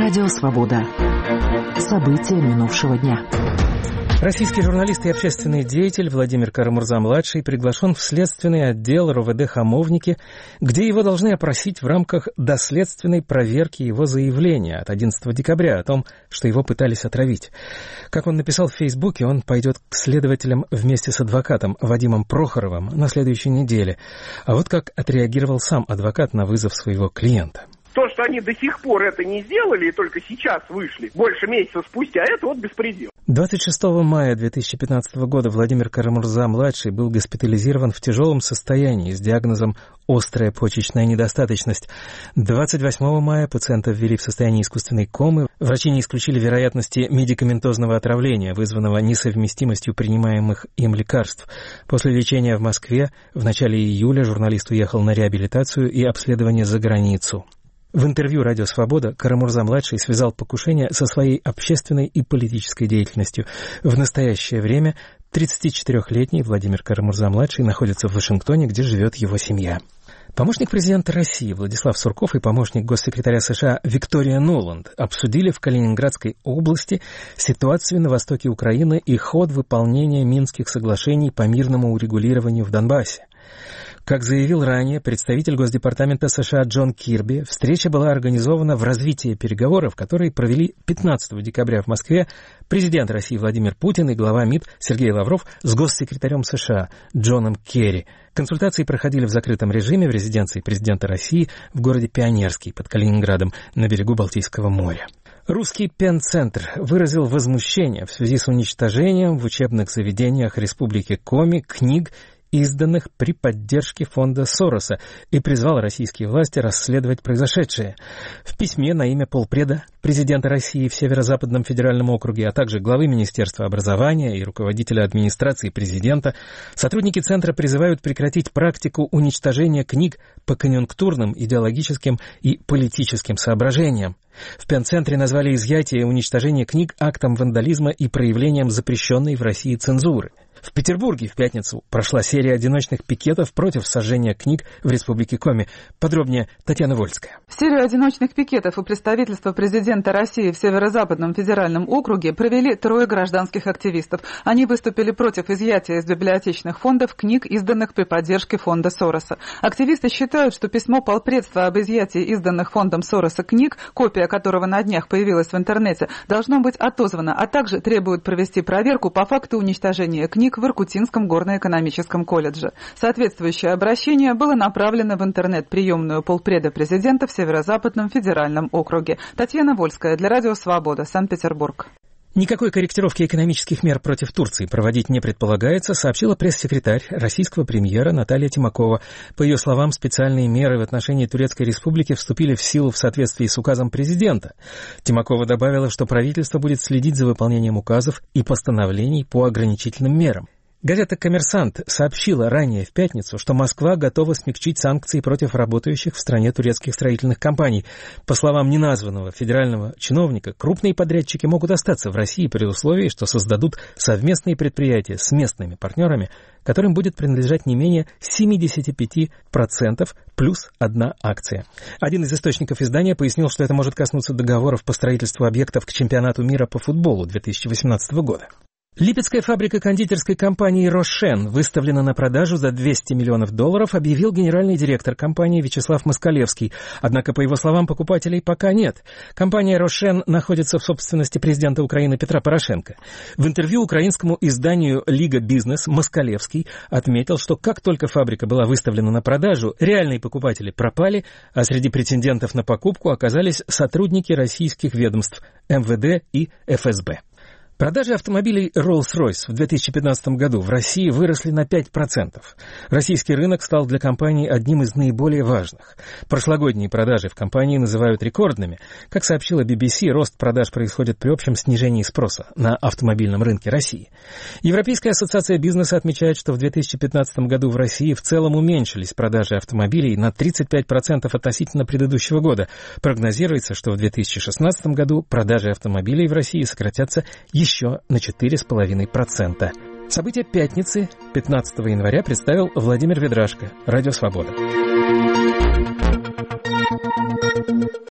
Радио «Свобода». События минувшего дня. Российский журналист и общественный деятель Владимир Кара-Мурза-младший приглашен в следственный отдел РОВД «Хамовники», где его должны опросить в рамках доследственной проверки его заявления от 11 декабря о том, что его пытались отравить. Как он написал в Фейсбуке, он пойдет к следователям вместе с адвокатом Вадимом Прохоровым на следующей неделе. А вот как отреагировал сам адвокат на вызов своего клиента. То, что они до сих пор это не сделали и только сейчас вышли, больше месяца спустя, это вот беспредел. 26 мая 2015 года Владимир Кара-Мурза-младший был госпитализирован в тяжелом состоянии с диагнозом «острая почечная недостаточность». 28 мая пациента ввели в состояние искусственной комы. Врачи не исключили вероятности медикаментозного отравления, вызванного несовместимостью принимаемых им лекарств. После лечения в Москве в начале июля журналист уехал на реабилитацию и обследование за границу. В интервью «Радио Свобода» Кара-Мурза-младший связал покушение со своей общественной и политической деятельностью. В настоящее время 34-летний Владимир Кара-Мурза-младший находится в Вашингтоне, где живет его семья. Помощник президента России Владислав Сурков и помощник госсекретаря США Виктория Нуланд обсудили в Калининградской области ситуацию на востоке Украины и ход выполнения Минских соглашений по мирному урегулированию в Донбассе. Как заявил ранее представитель Госдепартамента США Джон Кирби, встреча была организована в развитии переговоров, которые провели 15 декабря в Москве президент России Владимир Путин и глава МИД Сергей Лавров с госсекретарем США Джоном Керри. Консультации проходили в закрытом режиме в резиденции президента России в городе Пионерский под Калининградом на берегу Балтийского моря. Русский пенцентр выразил возмущение в связи с уничтожением в учебных заведениях Республики Коми книг, изданных при поддержке фонда Сороса, и призвал российские власти расследовать произошедшее. В письме на имя полпреда президента России в Северо-Западном федеральном округе, а также главы Министерства образования и руководителя администрации президента, сотрудники Центра призывают прекратить практику уничтожения книг по конъюнктурным, идеологическим и политическим соображениям. В пенцентре назвали изъятие и уничтожение книг актом вандализма и проявлением запрещенной в России цензуры. В Петербурге в пятницу прошла серия одиночных пикетов против сожжения книг в Республике Коми. Подробнее Татьяна Вольская. Серию одиночных пикетов у представительства президента России в Северо-Западном федеральном округе провели 3 гражданских активистов. Они выступили против изъятия из библиотечных фондов книг, изданных при поддержке фонда Сороса. Активисты считают, что письмо полпредства об изъятии изданных фондом Сороса книг, копия которого на днях появилась в интернете, должно быть отозвано, а также требуют провести проверку по факту уничтожения книг в Иркутинском горно-экономическом колледже. Соответствующее обращение было направлено в интернет-приемную полпреда президента в Северо-Западном федеральном округе. Татьяна Вольская для Радио Свобода, Санкт-Петербург. Никакой корректировки экономических мер против Турции проводить не предполагается, сообщила пресс-секретарь российского премьера Наталья Тимакова. По ее словам, специальные меры в отношении Турецкой Республики вступили в силу в соответствии с указом президента. Тимакова добавила, что правительство будет следить за выполнением указов и постановлений по ограничительным мерам. Газета «Коммерсант» сообщила ранее в пятницу, что Москва готова смягчить санкции против работающих в стране турецких строительных компаний. По словам неназванного федерального чиновника, крупные подрядчики могут остаться в России при условии, что создадут совместные предприятия с местными партнерами, которым будет принадлежать не менее 75% плюс 1 акция. Один из источников издания пояснил, что это может коснуться договоров по строительству объектов к чемпионату мира по футболу 2018 года. Липецкая фабрика кондитерской компании «Рошен» выставлена на продажу за $200 миллионов, объявил генеральный директор компании Вячеслав Москалевский. Однако, по его словам, покупателей пока нет. Компания «Рошен» находится в собственности президента Украины Петра Порошенко. В интервью украинскому изданию «Лига Бизнес» Москалевский отметил, что как только фабрика была выставлена на продажу, реальные покупатели пропали, а среди претендентов на покупку оказались сотрудники российских ведомств МВД и ФСБ. Продажи автомобилей Rolls-Royce в 2015 году в России выросли на 5%. Российский рынок стал для компании одним из наиболее важных. Прошлогодние продажи в компании называют рекордными. Как сообщила BBC, рост продаж происходит при общем снижении спроса на автомобильном рынке России. Европейская ассоциация бизнеса отмечает, что в 2015 году в России в целом уменьшились продажи автомобилей на 35% относительно предыдущего года. Прогнозируется, что в 2016 году продажи автомобилей в России сократятся еще на 4,5%. События пятницы, 15 января, представил Владимир Ведрашко. Радио «Свобода».